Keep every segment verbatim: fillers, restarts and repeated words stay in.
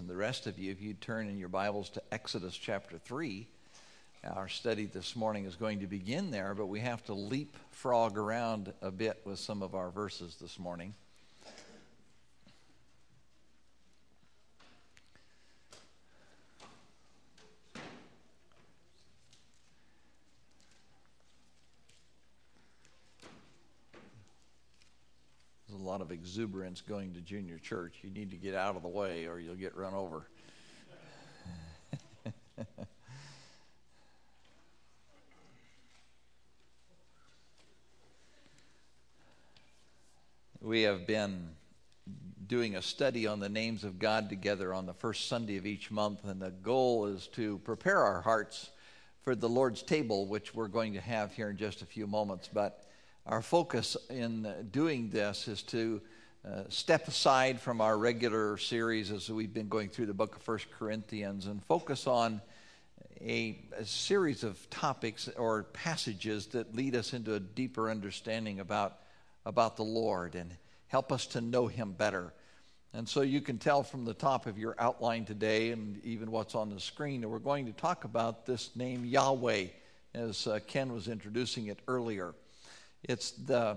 and the rest of you, if you turn in your Bibles to Exodus chapter three, our study this morning is going to begin there, but we have to leapfrog around a bit with some of our verses this morning. There's a lot of exuberance going to junior church. You need to get out of the way or you'll get run over. We have been doing a study on the names of God together on the first Sunday of each month, and the goal is to prepare our hearts for the Lord's table, which we're going to have here in just a few moments. But our focus in doing this is to uh, step aside from our regular series as we've been going through the book of First Corinthians and focus on a, a series of topics or passages that lead us into a deeper understanding about about the Lord and help us to know Him better. And so you can tell from the top of your outline today and even what's on the screen that we're going to talk about this name Yahweh, as uh, Ken was introducing it earlier. It's the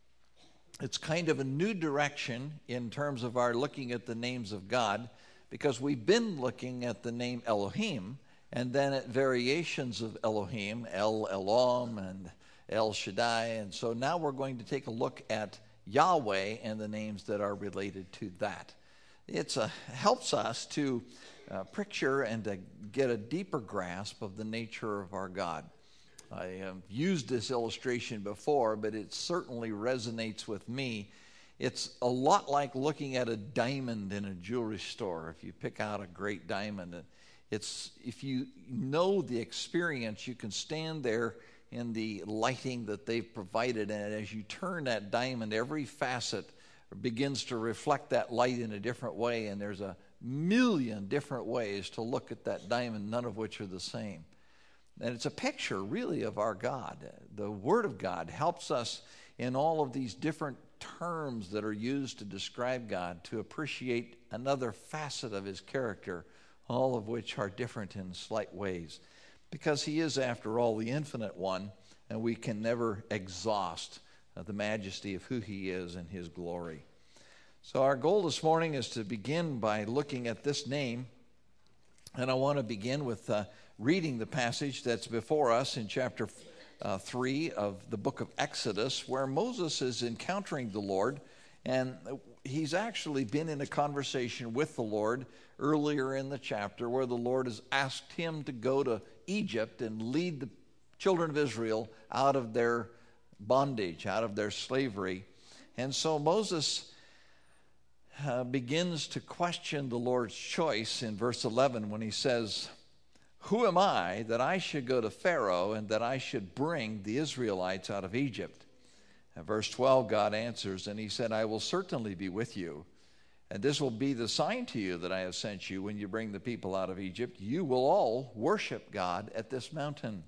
it's kind of a new direction in terms of our looking at the names of God, because we've been looking at the name Elohim and then at variations of Elohim, El Elam and El Shaddai, and so now we're going to take a look at Yahweh and the names that are related to that. It helps us to uh, picture and to get a deeper grasp of the nature of our God. I have used this illustration before, but it certainly resonates with me. It's a lot like looking at a diamond in a jewelry store. If you pick out a great diamond, it's if you know the experience, you can stand there in the lighting that they've provided, and as you turn that diamond, every facet begins to reflect that light in a different way, and there's a million different ways to look at that diamond, none of which are the same. And it's a picture, really, of our God. The Word of God helps us in all of these different terms that are used to describe God to appreciate another facet of His character, all of which are different in slight ways. Because He is, after all, the infinite one, and we can never exhaust uh, the majesty of who He is and His glory. So our goal this morning is to begin by looking at this name, and I want to begin with uh, reading the passage that's before us in chapter uh, three of the book of Exodus, where Moses is encountering the Lord, and he's actually been in a conversation with the Lord earlier in the chapter where the Lord has asked him to go to Egypt and lead the children of Israel out of their bondage, out of their slavery. And so Moses uh, begins to question the Lord's choice in verse eleven when he says, "Who am I that I should go to Pharaoh and that I should bring the Israelites out of Egypt?" And verse twelve, God answers, and He said, "I will certainly be with you. And this will be the sign to you that I have sent you when you bring the people out of Egypt. You will all worship God at this mountain."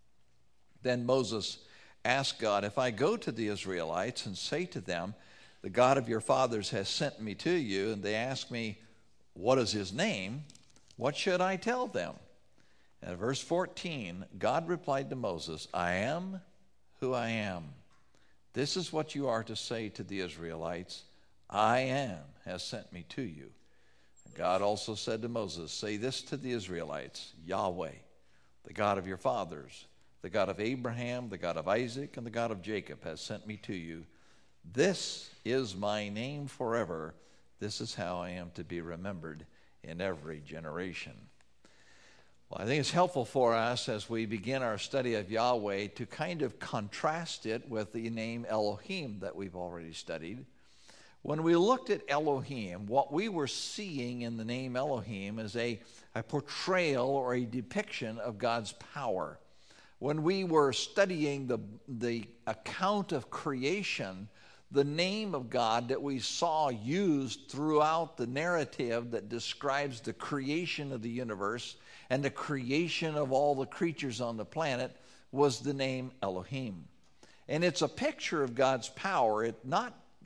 Then Moses asked God, "If I go to the Israelites and say to them, 'The God of your fathers has sent me to you,' and they ask me, 'What is His name?' what should I tell them?" And verse fourteen, God replied to Moses, "I am who I am. This is what you are to say to the Israelites. 'I am has sent me to you.'" God also said to Moses, "Say this to the Israelites, 'Yahweh, the God of your fathers, the God of Abraham, the God of Isaac, and the God of Jacob has sent me to you. This is my name forever. This is how I am to be remembered in every generation." Well, I think it's helpful for us as we begin our study of Yahweh to kind of contrast it with the name Elohim that we've already studied. When we looked at Elohim, what we were seeing in the name Elohim is a, a portrayal or a depiction of God's power. When we were studying the, the account of creation, the name of God that we saw used throughout the narrative that describes the creation of the universe and the creation of all the creatures on the planet was the name Elohim. And it's a picture of God's power. It not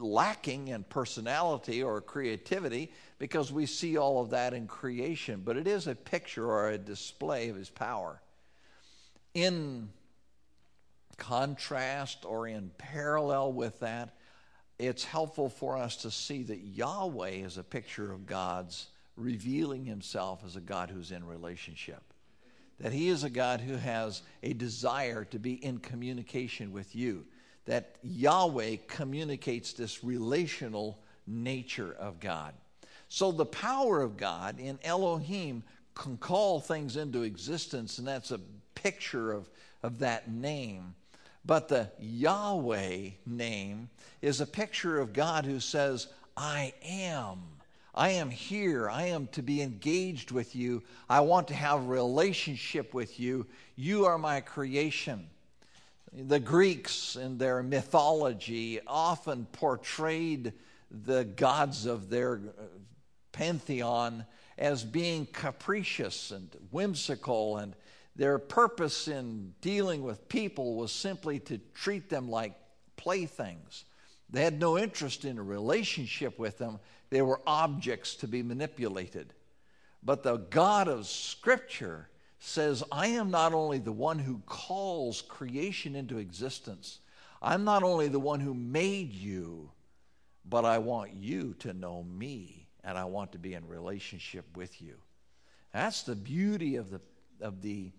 lacking in personality or creativity because we see all of that in creation, but it is a picture or a display of his power. In contrast or in parallel with that, it's helpful for us to see that Yahweh is a picture of God's revealing himself as a God who's in relationship. That he is a God who has a desire to be in communication with you. That Yahweh communicates this relational nature of God. So the power of God in Elohim can call things into existence, and that's a picture of, of that name. But the Yahweh name is a picture of God who says, I am. I am here. I am to be engaged with you. I want to have a relationship with you. You are my creation. The Greeks in their mythology often portrayed the gods of their pantheon as being capricious and whimsical, and their purpose in dealing with people was simply to treat them like playthings. They had no interest in a relationship with them. They were objects to be manipulated. But the God of Scripture says, I am not only the one who calls creation into existence, I'm not only the one who made you, but I want you to know me, and I want to be in relationship with you. That's the beauty of the of the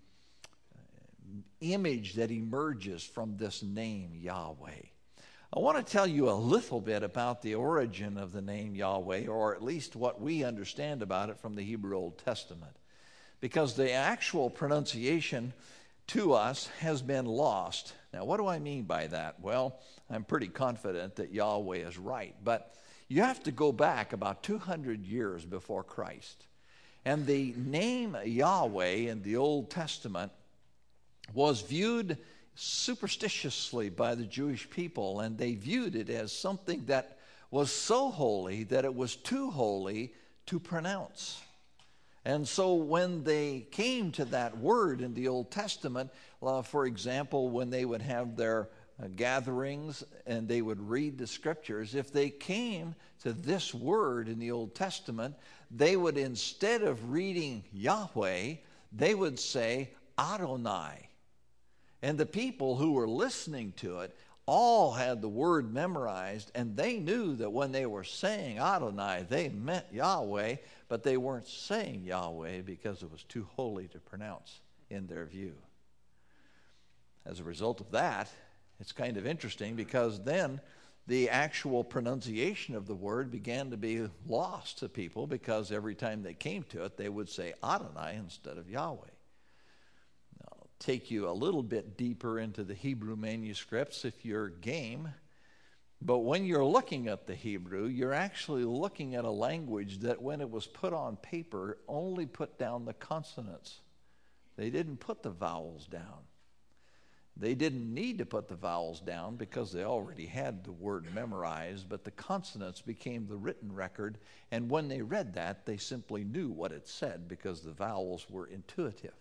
image that emerges from this name, Yahweh. I want to tell you a little bit about the origin of the name Yahweh, or at least what we understand about it from the Hebrew Old Testament. Because the actual pronunciation to us has been lost. Now, what do I mean by that? Well, I'm pretty confident that Yahweh is right, but you have to go back about two hundred years before Christ. And the name Yahweh in the Old Testament was viewed superstitiously by the Jewish people, and they viewed it as something that was so holy that it was too holy to pronounce. And so when they came to that word in the Old Testament, uh, for example, when they would have their uh, gatherings and they would read the scriptures, if they came to this word in the Old Testament, they would, instead of reading Yahweh, they would say Adonai. And the people who were listening to it all had the word memorized, and they knew that when they were saying Adonai, they meant Yahweh, but they weren't saying Yahweh because it was too holy to pronounce in their view. As a result of that, it's kind of interesting because then the actual pronunciation of the word began to be lost to people, because every time they came to it, they would say Adonai instead of Yahweh. Take you a little bit deeper into the Hebrew manuscripts if you're game. But when you're looking at the Hebrew, you're actually looking at a language that when it was put on paper only put down the consonants. They didn't put the vowels down. They didn't need to put the vowels down because they already had the word memorized, but the consonants became the written record, and when they read that, they simply knew what it said because the vowels were intuitive.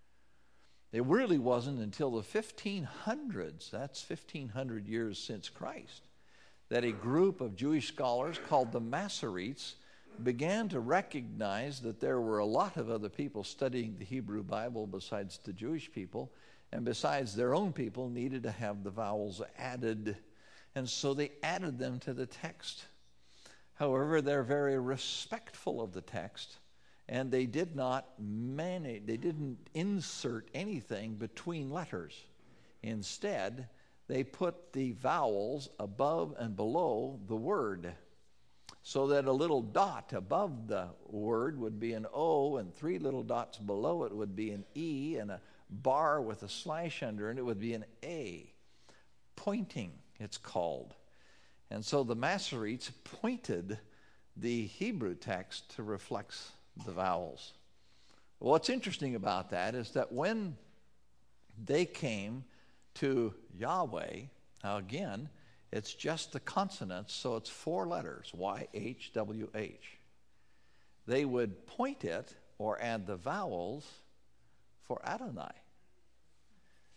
It really wasn't until the fifteen hundreds, that's fifteen hundred years since Christ, that a group of Jewish scholars called the Masoretes began to recognize that there were a lot of other people studying the Hebrew Bible besides the Jewish people, and besides their own people needed to have the vowels added, and so they added them to the text. However, they're very respectful of the text, and they did not manage, they didn't insert anything between letters. Instead, they put the vowels above and below the word, so that a little dot above the word would be an O, and three little dots below it would be an E, and a bar with a slash under it, it would be an A. Pointing, it's called. And so the Masoretes pointed the Hebrew text to reflect the vowels. What's interesting about that is that when they came to Yahweh, now again, it's just the consonants, so it's four letters, Y H W H. They would point it or add the vowels for Adonai.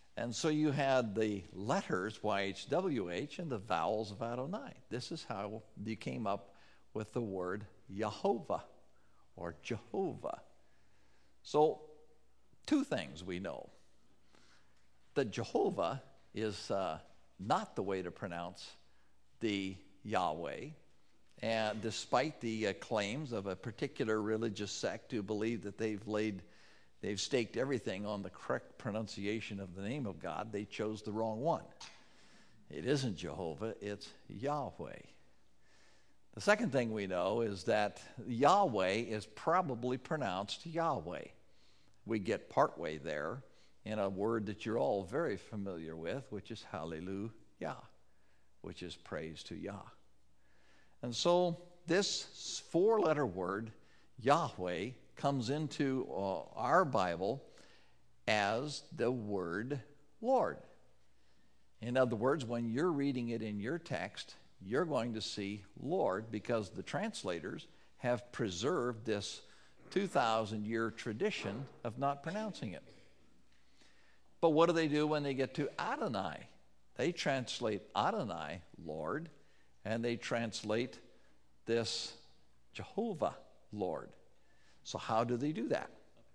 And so you had the letters Y H W H and the vowels of Adonai. This is how you came up with the word Yehovah or Jehovah. So two things we know. That Jehovah is uh, not the way to pronounce the Yahweh. And despite the uh, claims of a particular religious sect who believe that they've laid, they've staked everything on the correct pronunciation of the name of God, they chose the wrong one. It isn't Jehovah, it's Yahweh. The second thing we know is that Yahweh is probably pronounced Yahweh. We get partway there in a word that you're all very familiar with, which is hallelujah, which is praise to Yah. And so this four-letter word, Yahweh, comes into uh, our Bible as the word Lord. In other words, when you're reading it in your text, you're going to see Lord because the translators have preserved this two thousand year tradition of not pronouncing it. But what do they do when they get to Adonai? They translate Adonai, Lord, and they translate this Jehovah, Lord. So how do they do that?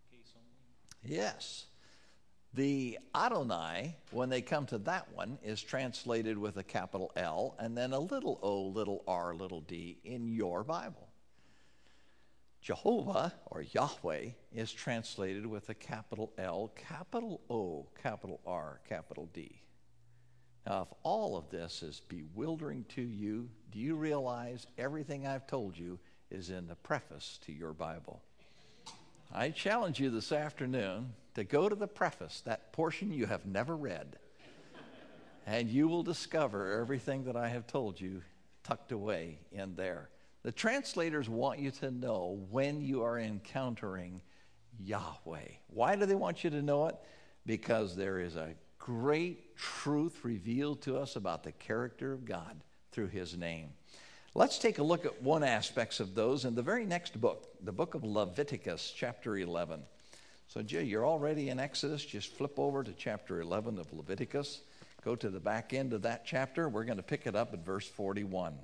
Yes. The Adonai, when they come to that one, is translated with a capital L and then a little o, little r, little d in your Bible. Jehovah, or Yahweh, is translated with a capital L, capital O, capital R, capital D. Now, if all of this is bewildering to you, do you realize everything I've told you is in the preface to your Bible? I challenge you this afternoon to go to the preface, that portion you have never read, and you will discover everything that I have told you tucked away in there. The translators want you to know when you are encountering Yahweh. Why do they want you to know it? Because there is a great truth revealed to us about the character of God through his name. Let's take a look at one aspect of those in the very next book, the book of Leviticus, chapter eleven. So, Jay, you're already in Exodus. Just flip over to chapter eleven of Leviticus. Go to the back end of that chapter. We're going to pick it up at verse forty-one.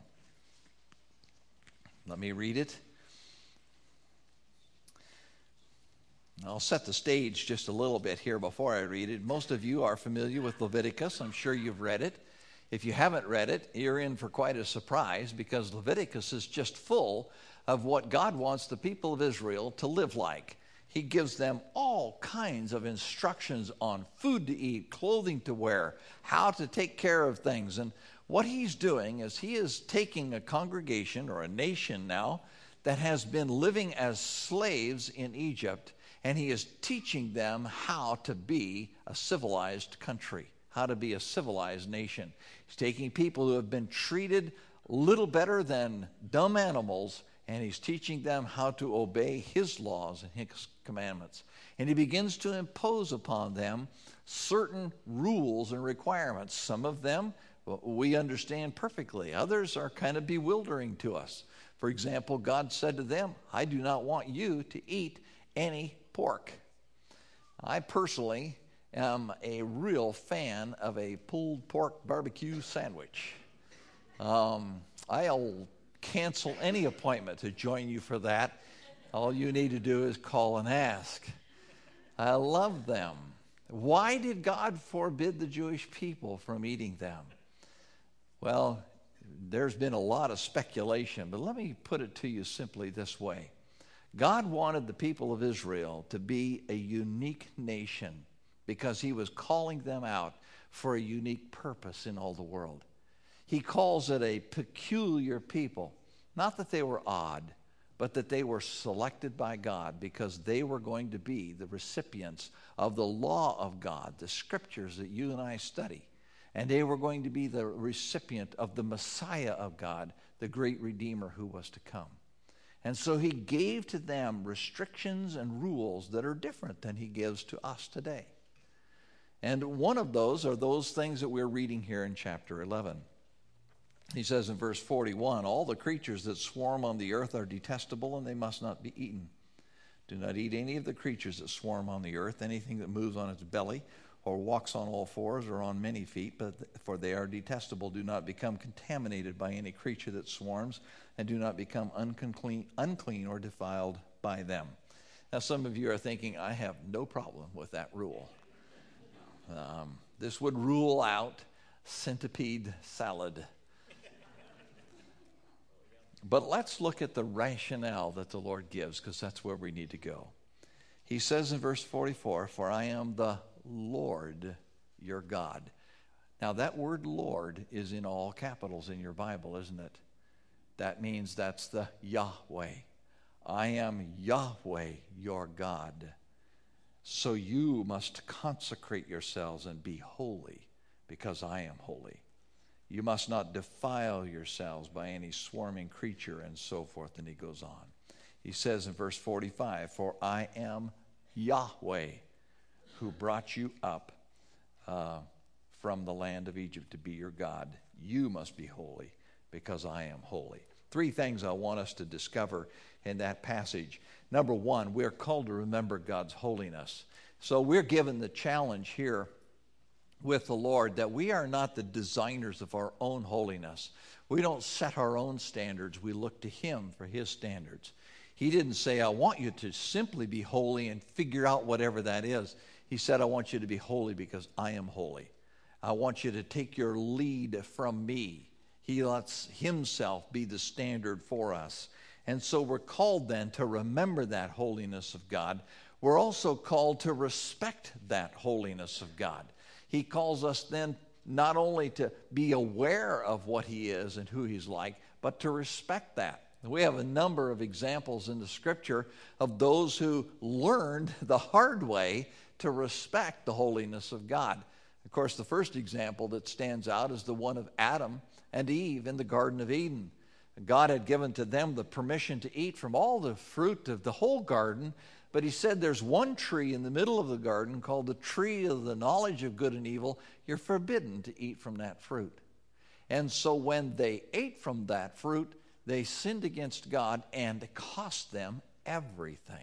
Let me read it. I'll set the stage just a little bit here before I read it. Most of you are familiar with Leviticus. I'm sure you've read it. If you haven't read it, you're in for quite a surprise because Leviticus is just full of what God wants the people of Israel to live like. He gives them all kinds of instructions on food to eat, clothing to wear, how to take care of things. And what he's doing is he is taking a congregation or a nation now that has been living as slaves in Egypt, and he is teaching them how to be a civilized country, how to be a civilized nation. He's taking people who have been treated little better than dumb animals, and he's teaching them how to obey his laws and his commandments. And he begins to impose upon them certain rules and requirements. Some of them we understand perfectly. Others are kind of bewildering to us. For example, God said to them, I do not want you to eat any pork. I personally am a real fan of a pulled pork barbecue sandwich. Um, I'll cancel any appointment to join you for that. All you need to do is call and ask. I love them. Why did God forbid the Jewish people from eating them? Well, there's been a lot of speculation, but let me put it to you simply this way. God wanted the people of Israel to be a unique nation because he was calling them out for a unique purpose in all the world. He calls it a peculiar people. Not that they were odd, but that they were selected by God because they were going to be the recipients of the law of God, the scriptures that you and I study. And they were going to be the recipient of the Messiah of God, the great Redeemer who was to come. And so he gave to them restrictions and rules that are different than he gives to us today. And one of those are those things that we're reading here in chapter eleven. He says in verse forty-one, all the creatures that swarm on the earth are detestable and they must not be eaten. Do not eat any of the creatures that swarm on the earth, anything that moves on its belly or walks on all fours or on many feet, but for they are detestable. Do not become contaminated by any creature that swarms, and do not become unclean, unclean or defiled by them. Now, some of you are thinking, I have no problem with that rule. Um, this would rule out centipede salad. But let's look at the rationale that the Lord gives, because that's where we need to go. He says in verse forty-four, for I am the Lord your God. Now that word Lord is in all capitals in your Bible, isn't it? That means that's the Yahweh. I am Yahweh your God. So you must consecrate yourselves and be holy, because I am holy. You must not defile yourselves by any swarming creature, and so forth. And he goes on. He says in verse forty-five, for I am Yahweh, who brought you up uh, from the land of Egypt to be your God. You must be holy, because I am holy. Three things I want us to discover in that passage. Number one, we're called to remember God's holiness. So we're given the challenge here with the Lord that we are not the designers of our own holiness. We don't set our own standards. We look to him for his standards. He didn't say, I want you to simply be holy and figure out whatever that is. He said, I want you to be holy because I am holy. I want you to take your lead from me. He lets himself be the standard for us. And so we're called then to remember that holiness of God. We're also called to respect that holiness of God. He calls us then not only to be aware of what he is and who he's like, but to respect that. We have a number of examples in the scripture of those who learned the hard way to respect the holiness of God. Of course, the first example that stands out is the one of Adam and Eve in the Garden of Eden. God had given to them the permission to eat from all the fruit of the whole garden, but he said there's one tree in the middle of the garden called the tree of the knowledge of good and evil. You're forbidden to eat from that fruit. And so when they ate from that fruit, they sinned against God, and it cost them everything.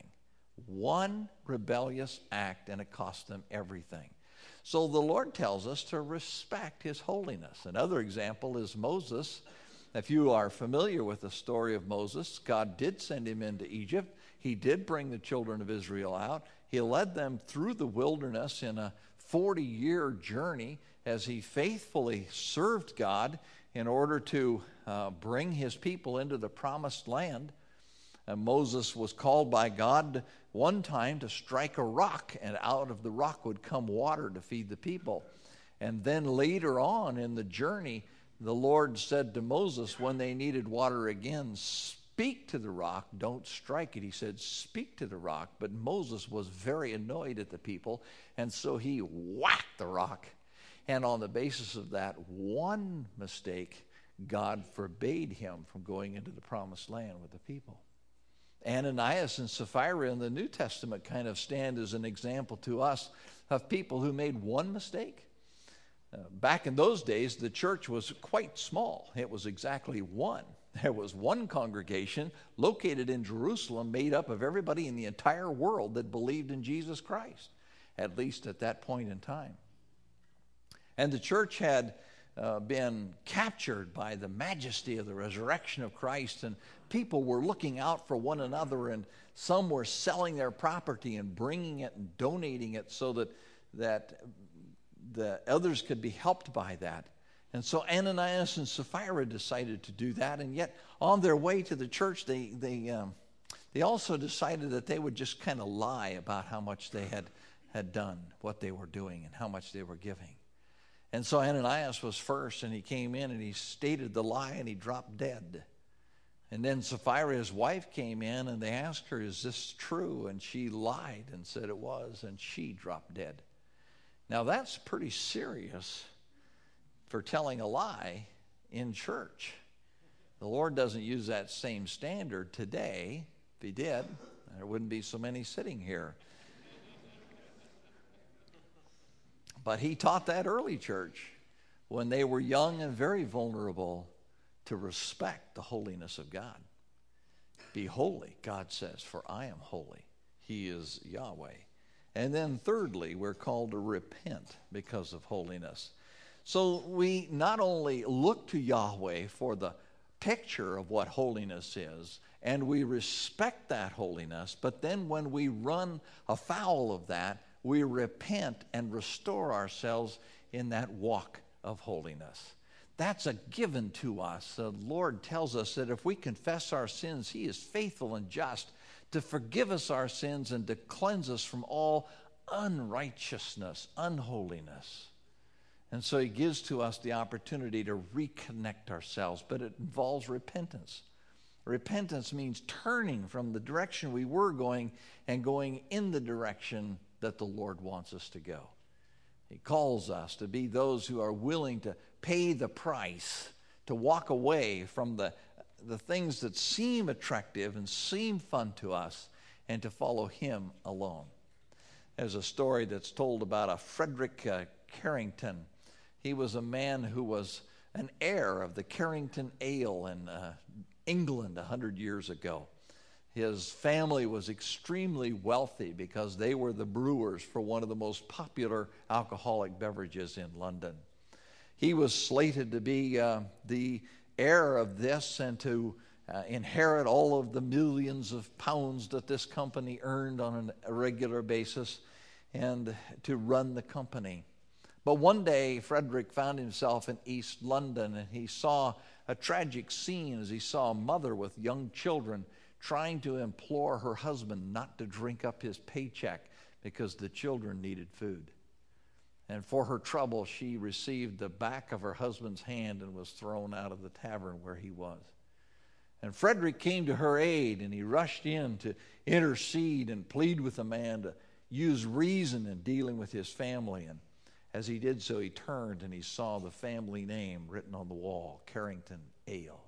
One rebellious act, and it cost them everything. So the Lord tells us to respect his holiness. Another example is Moses. If you are familiar with the story of Moses, God did send him into Egypt. He did bring the children of Israel out. He led them through the wilderness in a forty-year journey as he faithfully served God in order to uh, bring his people into the promised land. And Moses was called by God one time to strike a rock, and out of the rock would come water to feed the people. And then later on in the journey, the Lord said to Moses, when they needed water again, speak to the rock, don't strike it. He said, speak to the rock. But Moses was very annoyed at the people, and so he whacked the rock. And on the basis of that one mistake, God forbade him from going into the promised land with the people. Ananias and Sapphira in the New Testament kind of stand as an example to us of people who made one mistake. Uh, back in those days, the church was quite small. It was exactly one. There was one congregation located in Jerusalem made up of everybody in the entire world that believed in Jesus Christ, at least at that point in time. And the church had uh, been captured by the majesty of the resurrection of Christ, and people were looking out for one another, and some were selling their property and bringing it and donating it so that that the others could be helped by that. And so Ananias and Sapphira decided to do that, and yet on their way to the church, they they um, they also decided that they would just kind of lie about how much they had had done, what they were doing, and how much they were giving. And so Ananias was first, and he came in and he stated the lie, and he dropped dead. And then Sapphira, his wife, came in, and they asked her, is this true? And she lied and said it was, and she dropped dead. Now that's pretty serious for telling a lie in church. The Lord doesn't use that same standard today. If he did, there wouldn't be so many sitting here. But he taught that early church when they were young and very vulnerable to respect the holiness of God. Be holy, God says, for I am holy. He is Yahweh. And then thirdly, we're called to repent because of holiness. So we not only look to Yahweh for the picture of what holiness is, and we respect that holiness, but then when we run afoul of that, we repent and restore ourselves in that walk of holiness. That's a given to us. The Lord tells us that if we confess our sins, He is faithful and just to forgive us our sins and to cleanse us from all unrighteousness, unholiness. And so He gives to us the opportunity to reconnect ourselves, but it involves repentance. Repentance means turning from the direction we were going and going in the direction that the Lord wants us to go. He calls us to be those who are willing to pay the price, to walk away from the, the things that seem attractive and seem fun to us, and to follow Him alone. There's a story that's told about a Frederick uh, Carrington. He was a man who was an heir of the Carrington Ale in uh, England a hundred years ago. His family was extremely wealthy because they were the brewers for one of the most popular alcoholic beverages in London. He was slated to be uh, the heir of this and to uh, inherit all of the millions of pounds that this company earned on a regular basis and to run the company. But one day, Frederick found himself in East London, and he saw a tragic scene as he saw a mother with young children trying to implore her husband not to drink up his paycheck because the children needed food. And for her trouble, she received the back of her husband's hand and was thrown out of the tavern where he was. And Frederick came to her aid, and he rushed in to intercede and plead with the man to use reason in dealing with his family. And as he did so, he turned and he saw the family name written on the wall, Carrington Ale.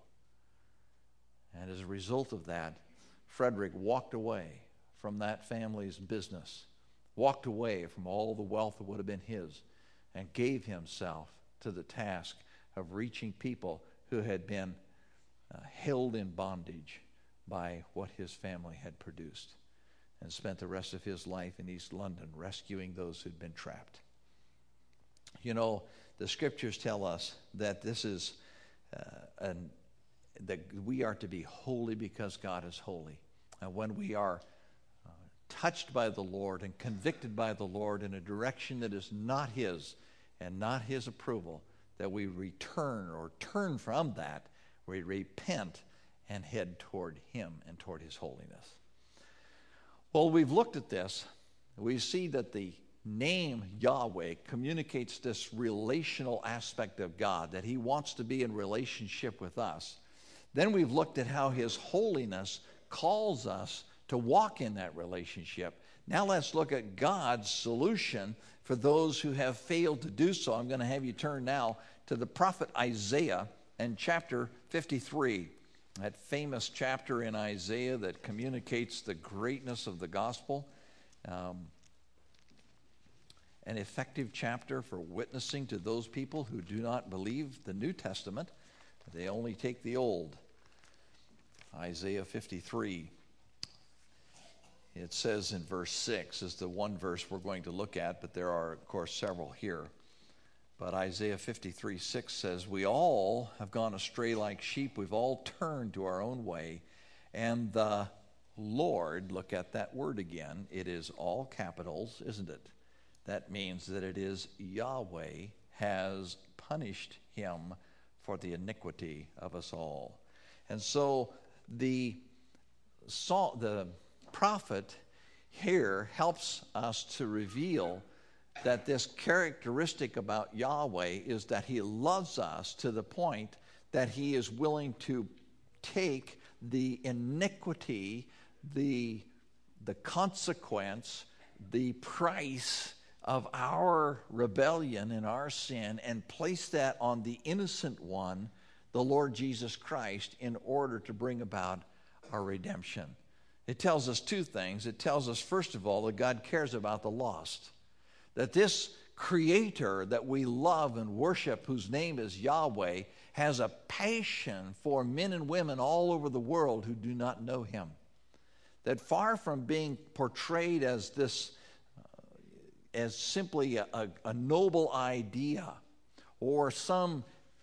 And as a result of that, Frederick walked away from that family's business, walked away from all the wealth that would have been his, and gave himself to the task of reaching people who had been uh, held in bondage by what his family had produced, and spent the rest of his life in East London rescuing those who'd been trapped. You know, the scriptures tell us that this is uh, an that we are to be holy because God is holy. And when we are uh, touched by the Lord and convicted by the Lord in a direction that is not His and not His approval, that we return or turn from that, we repent and head toward Him and toward His holiness. Well, we've looked at this. We see that the name Yahweh communicates this relational aspect of God, that He wants to be in relationship with us. Then we've looked at how His holiness calls us to walk in that relationship. Now let's look at God's solution for those who have failed to do so. I'm going to have you turn now to the prophet Isaiah and chapter fifty-three, that famous chapter in Isaiah that communicates the greatness of the gospel. Um, an effective chapter for witnessing to those people who do not believe the New Testament. They only take the old. Isaiah fifty-three. It says in verse six is the one verse we're going to look at, but there are, of course, several here. But Isaiah fifty-three six says, "We all have gone astray like sheep. We've all turned to our own way. And the Lord," look at that word again. It is all capitals, isn't it? That means that it is Yahweh has punished him for the iniquity of us all. And so the, the prophet here helps us to reveal that this characteristic about Yahweh is that He loves us to the point that He is willing to take the iniquity, the, the consequence, the price of our rebellion and our sin, and place that on the innocent one, the Lord Jesus Christ, in order to bring about our redemption. It tells us two things. It tells us, first of all, that God cares about the lost. That this Creator that we love and worship, whose name is Yahweh, has a passion for men and women all over the world who do not know Him. That far from being portrayed as this as simply a, a, a noble idea or some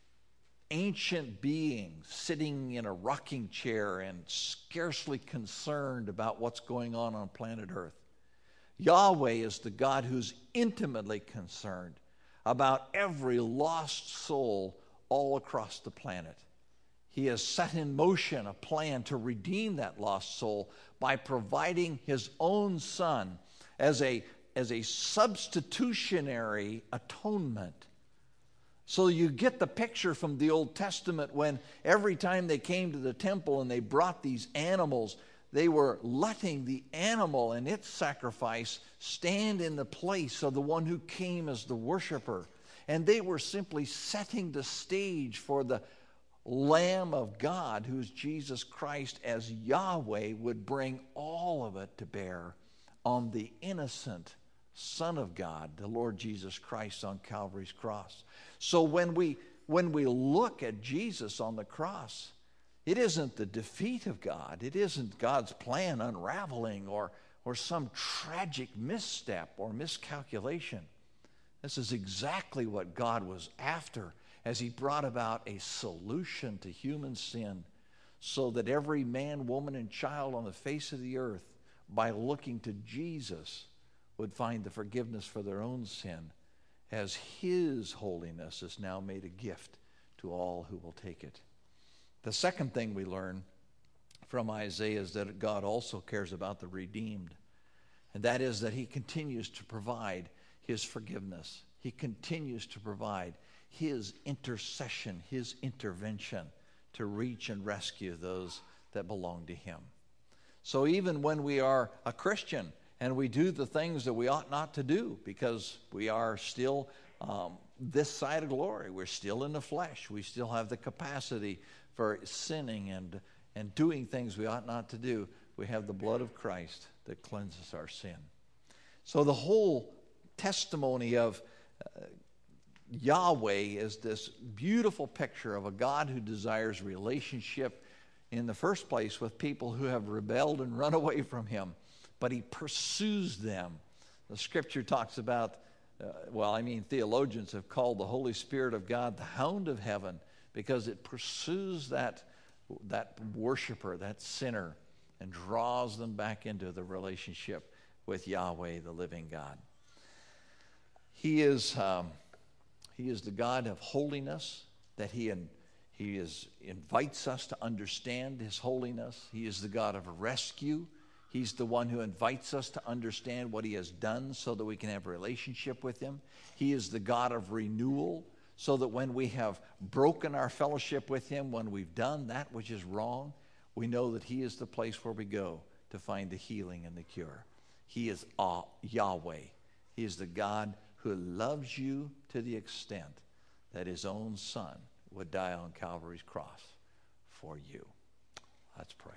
ancient being sitting in a rocking chair and scarcely concerned about what's going on on planet Earth. Yahweh is the God who's intimately concerned about every lost soul all across the planet. He has set in motion a plan to redeem that lost soul by providing his own Son as a, as a substitutionary atonement. So you get the picture from the Old Testament when every time they came to the temple and they brought these animals, they were letting the animal and its sacrifice stand in the place of the one who came as the worshiper. And they were simply setting the stage for the Lamb of God, who's Jesus Christ, as Yahweh would bring all of it to bear on the innocent Son of God, the Lord Jesus Christ on Calvary's cross. So when we when we look at Jesus on the cross, it isn't the defeat of God. It isn't God's plan unraveling or, or some tragic misstep or miscalculation. This is exactly what God was after as he brought about a solution to human sin so that every man, woman, and child on the face of the earth, by looking to Jesus, would find the forgiveness for their own sin, as his holiness is now made a gift to all who will take it. The second thing we learn from Isaiah is that God also cares about the redeemed, and that is that he continues to provide his forgiveness. He continues to provide his intercession, his intervention to reach and rescue those that belong to him. So even when we are a Christian and we do the things that we ought not to do because we are still um, this side of glory, we're still in the flesh, we still have the capacity for sinning and, and doing things we ought not to do, we have the blood of Christ that cleanses our sin. So the whole testimony of uh, Yahweh is this beautiful picture of a God who desires relationship in the first place with people who have rebelled and run away from him, but he pursues them. The scripture talks about, uh, well, I mean, theologians have called the Holy Spirit of God the hound of heaven because it pursues that, that worshiper, that sinner, and draws them back into the relationship with Yahweh, the living God. He is, um, he is the God of holiness, that he, in, he is, invites us to understand his holiness. He is the God of rescue. He's the one who invites us to understand what he has done so that we can have a relationship with him. He is the God of renewal, so that when we have broken our fellowship with him, when we've done that which is wrong, we know that he is the place where we go to find the healing and the cure. He is uh, Yahweh. He is the God who loves you to the extent that his own Son would die on Calvary's cross for you. Let's pray.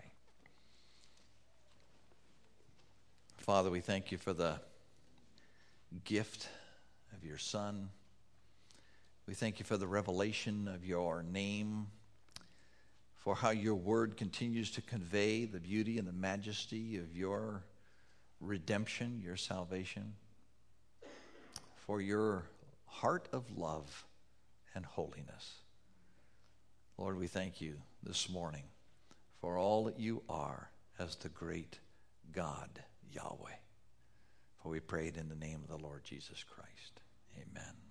Father, we thank you for the gift of your Son. We thank you for the revelation of your name, for how your word continues to convey the beauty and the majesty of your redemption, your salvation, for your heart of love and holiness. Lord, we thank you this morning for all that you are as the great God, Yahweh. For we prayed in the name of the Lord Jesus Christ. Amen.